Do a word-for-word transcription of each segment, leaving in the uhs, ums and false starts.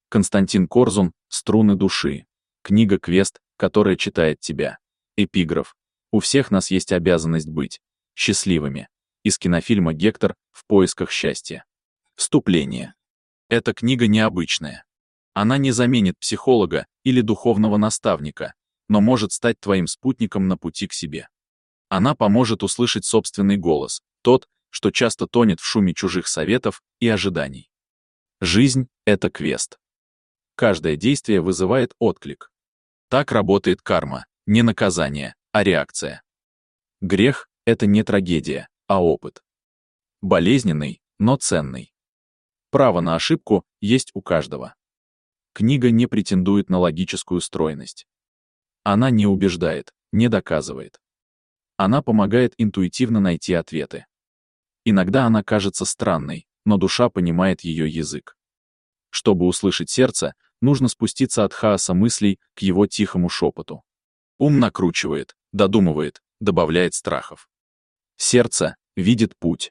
Константин Корзун «Струны души». Книга-квест, которая читает тебя. Эпиграф. У всех нас есть обязанность быть счастливыми. Из кинофильма «Гектор. В поисках счастья». Вступление. Эта книга необычная. Она не заменит психолога или духовного наставника, но может стать твоим спутником на пути к себе. Она поможет услышать собственный голос, тот, что часто тонет в шуме чужих советов и ожиданий. Жизнь — это квест. Каждое действие вызывает отклик. Так работает карма, не наказание, а реакция. Грех — это не трагедия, а опыт. Болезненный, но ценный. Право на ошибку есть у каждого. Книга не претендует на логическую стройность. Она не убеждает, не доказывает. Она помогает интуитивно найти ответы. Иногда она кажется странной, но душа понимает ее язык. Чтобы услышать сердце, нужно спуститься от хаоса мыслей к его тихому шепоту. Ум накручивает, додумывает, добавляет страхов. Сердце видит путь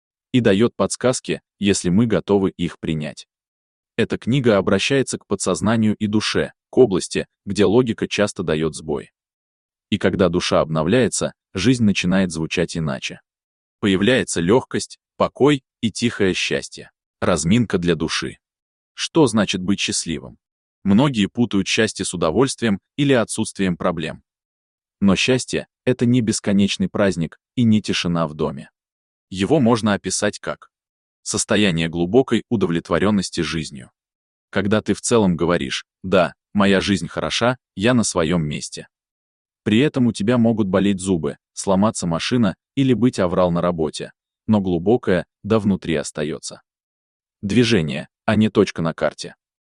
и дает подсказки, если мы готовы их принять. Эта книга обращается к подсознанию и душе, к области, где логика часто дает сбой. И когда душа обновляется, жизнь начинает звучать иначе. Появляется легкость, покой и тихое счастье. Разминка для души. Что значит быть счастливым? Многие путают счастье с удовольствием или отсутствием проблем. Но счастье — это не бесконечный праздник и не тишина в доме. Его можно описать как состояние глубокой удовлетворенности жизнью. Когда ты в целом говоришь: «Да, моя жизнь хороша, я на своем месте». При этом у тебя могут болеть зубы, сломаться машина или быть аврал на работе, но глубокое «да» внутри остается. Движение, а не точка на карте.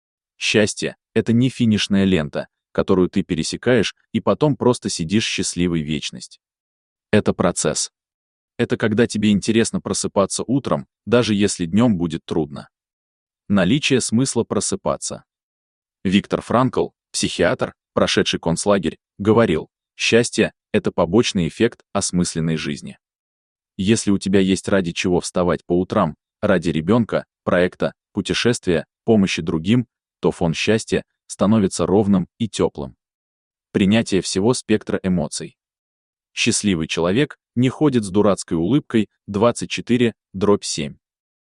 Счастье — это не финишная лента, которую ты пересекаешь и потом просто сидишь счастливой вечность. Это процесс. Это когда тебе интересно просыпаться утром, даже если днем будет трудно. Наличие смысла просыпаться. Виктор Франкл, психиатр, прошедший концлагерь, говорил: счастье — это побочный эффект осмысленной жизни. Если у тебя есть ради чего вставать по утрам, ради ребенка, проекта, путешествия, помощи другим, то фон счастья становится ровным и теплым. Принятие всего спектра эмоций. Счастливый человек не ходит с дурацкой улыбкой двадцать четыре дробь семь.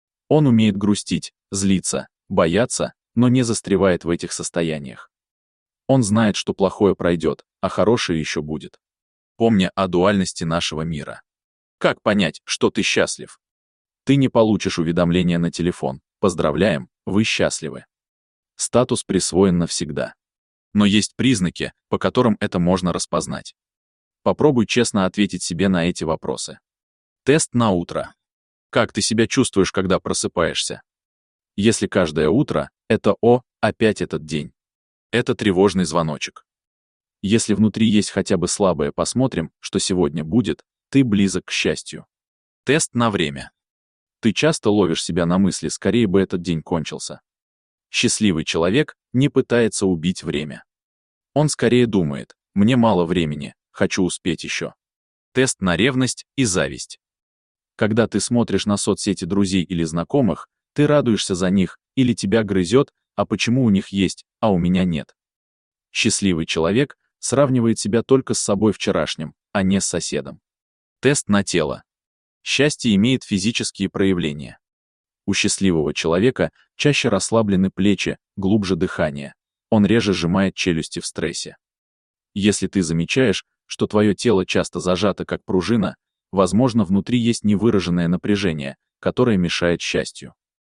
Он умеет грустить, злиться, бояться, но не застревает в этих состояниях. Он знает, что плохое пройдет, а хорошее еще будет. Помня о дуальности нашего мира. Как понять, что ты счастлив? Ты не получишь уведомления на телефон: «Поздравляем, вы счастливы». Статус присвоен навсегда. Но есть признаки, по которым это можно распознать. Попробуй честно ответить себе на эти вопросы. Тест на утро. Как ты себя чувствуешь, когда просыпаешься? Если каждое утро — это «О, опять этот день». Это тревожный звоночек. Если внутри есть хотя бы слабое «посмотрим, что сегодня будет», ты близок к счастью. Тест на время. Ты часто ловишь себя на мысли: скорее бы этот день кончился. Счастливый человек не пытается убить время. Он скорее думает: мне мало времени, хочу успеть еще. Тест на ревность и зависть. Когда ты смотришь на соцсети друзей или знакомых, ты радуешься за них, или тебя грызет: а почему у них есть, а у меня нет? Счастливый человек сравнивает себя только с собой вчерашним, а не с соседом. Тест на тело. Счастье имеет физические проявления. У счастливого человека чаще расслаблены плечи, глубже дыхание. Он реже сжимает челюсти в стрессе. Если ты замечаешь, что твое тело часто зажато как пружина, возможно, внутри есть невыраженное напряжение, которое мешает счастью.